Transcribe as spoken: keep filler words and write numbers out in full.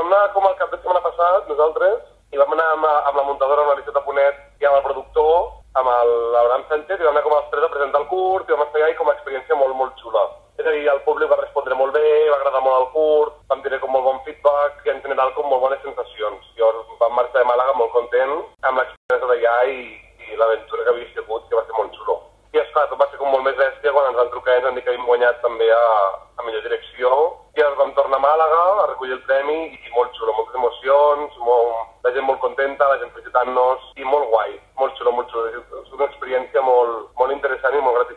anar com el cap de setmana passat, nosaltres, i vam anar amb, amb la muntadora, amb l'Eliseta Ponet, i amb el productor, amb l'Abraham Sánchez, i vam anar com els tres a presentar el curt, i vam estar allà i com a experiència molt, molt xula. És a dir, el públic va respondre molt bé, va agradar molt el curt, vam tenir com molt bon feedback, i en general com molt bones sensacions. Llavors vam marxar de Màlaga molt content amb l'experiència d'allà i, i l'aventura que havia sigut, que va ser molt xulo. I esclar, tot va ser com molt més bèstia quan ens van trucar i ens van dir que havíem guanyat també a, a millor direcció. I ens vam tornar a Màlaga a recollir el premi i molt xulo, moltes emocions, molt, la gent molt contenta, la gent felicitant-nos i molt guai, molt xulo, molt xulo. És una experiència molt, molt interessant i molt gratificant.